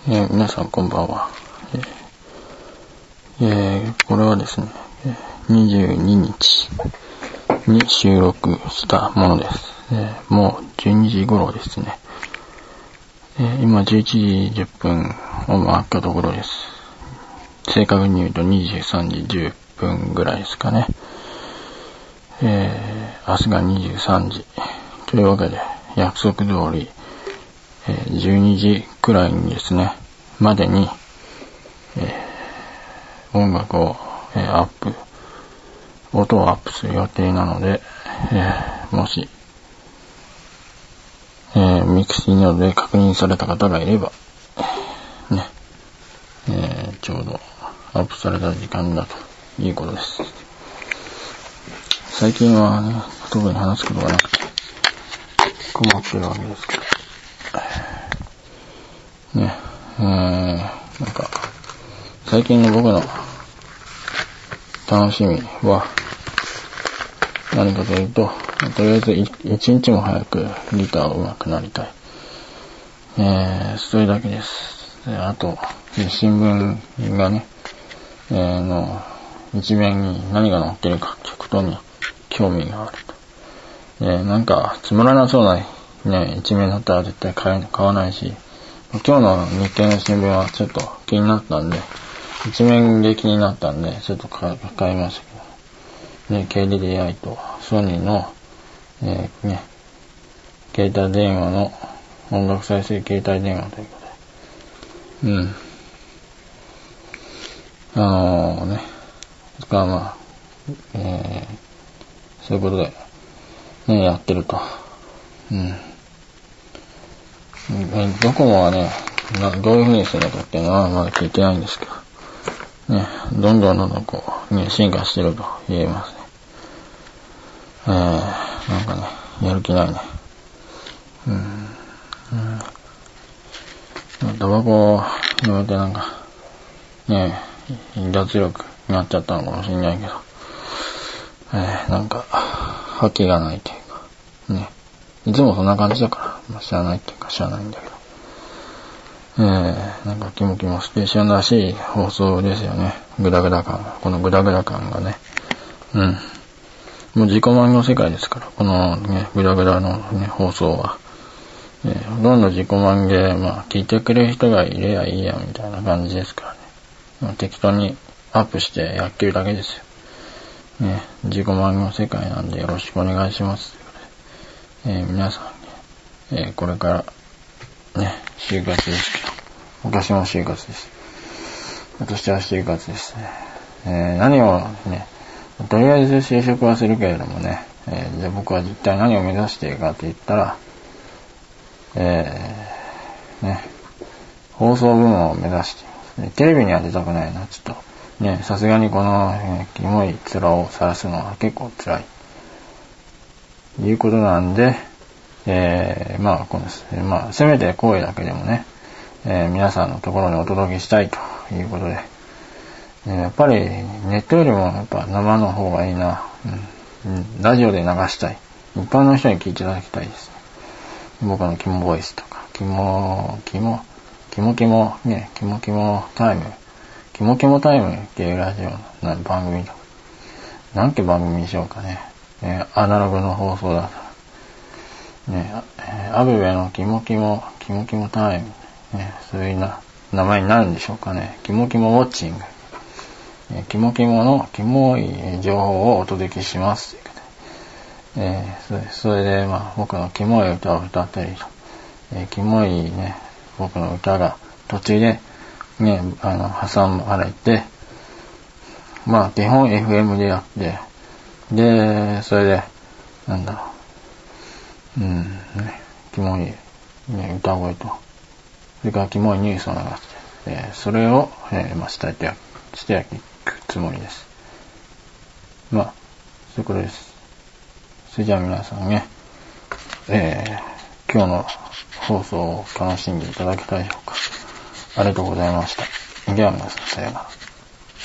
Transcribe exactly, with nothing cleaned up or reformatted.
えー、皆さんこんばんは。えーえー、これはですね、にじゅうににちに収録したものです。えー、もうじゅうにじ頃ですね。えー、今じゅういちじじゅっぷんを回ったところです。正確に言うとにじゅうさんじじゅっぷんぐらいですかね。えー、明日がにじゅうさんじというわけで、約束通り、えー、じゅうにじくらいにですね、までに、えー、音楽を、えー、アップ、音をアップする予定なので、えー、もし、えー、ミクシーなどで確認された方がいれば、ね、えー、ちょうどアップされた時間だということです。最近はね、特に話すことがなくて、困ってるわけですから。ね、えー、なんか、最近の僕の楽しみは、何かというと、とりあえず一日も早くギターが上手くなりたい。えー、それだけです。あと、新聞がね、えー、の、一面に何が載ってるか聞くことに興味があると。えー、なんか、つまらなそうなね、一面だったら絶対買え、買わないし、今日の日経の新聞はちょっと気になったんで、一面で気になったんで、ちょっと買いましたけど、ね、ケーディーエーアイ とソニーの、えー、ね、携帯電話の、音楽再生携帯電話ということで、うん。あのー、ね、それからまあ、えー、そういうことで、ね、やってると。うん。ドコモはね、どういう風にするのかっていうのはまだ聞いてないんですけど、ね、どんどんどんどんこう、ね、進化してると言えますね。えー、なんかね、やる気ないね。うん。うん。タバコをやめてなんか、ね、脱力になっちゃったのかもしれないけど、えー、なんか、覇気がないというか、ね。いつもそんな感じだから、まあ、知らないっていうか知らないんだけど。えー、なんかキモキモステーションらしい放送ですよね。グダグダ感。このグダグダ感がね。うん。もう自己満の世界ですから、このね、グダグダのね、放送は。えー、ほとんど自己満で、まあ、聞いてくれる人がいればいいや、みたいな感じですからね。まあ、適当にアップしてやってるだけですよ。ね、自己満の世界なんでよろしくお願いします。えー、皆さんね、えー、これからね、就活ですけど、私も就活です。私は就活ですね。えー、何をね、とりあえず就職はするけれどもね、えー、じゃあ僕は一体何を目指しているかと言ったら、えー、ね、放送部門を目指しています。テレビには出たくないな、ちょっと。ね、さすがにこの、えー、キモい面を晒すのは結構辛い。いうことなんで、えー、まあ、この、まあ、せめて声だけでもね、えー、皆さんのところにお届けしたいということで、えー、やっぱりネットよりもやっぱ生の方がいいな、うんうん、ラジオで流したい。一般の人に聞いていただきたいです。僕のキモボイスとか、キモ、キモ、キモキモ、ね、キモキモタイム、キモキモタイムっていうラジオの番組とか、何て番組にしようかね。えー、アナログの放送だから。ね、えー、アブベのキモキモ、キモキモタイム。ね、そういうな、名前になるんでしょうかね。キモキモウォッチング。えー、キモキモのキモい情報をお届けします。えー、それ、それで、まあ、僕のキモい歌を歌ったりと、えー、キモいね、僕の歌が途中で、ね、あの、挟まれて、まあ、基本 エフエム でやって、で、それで、なんだろう。うん、ね、キモい、ね、歌声と、それからキモいニュースを流して、えー、それを、えー、まあ、伝えて、していくつもりです。まあ、そういうことです。それじゃあ皆さんね、えー、今日の放送を楽しんでいただけたでしょうか。ありがとうございました。では皆さん、さようなら。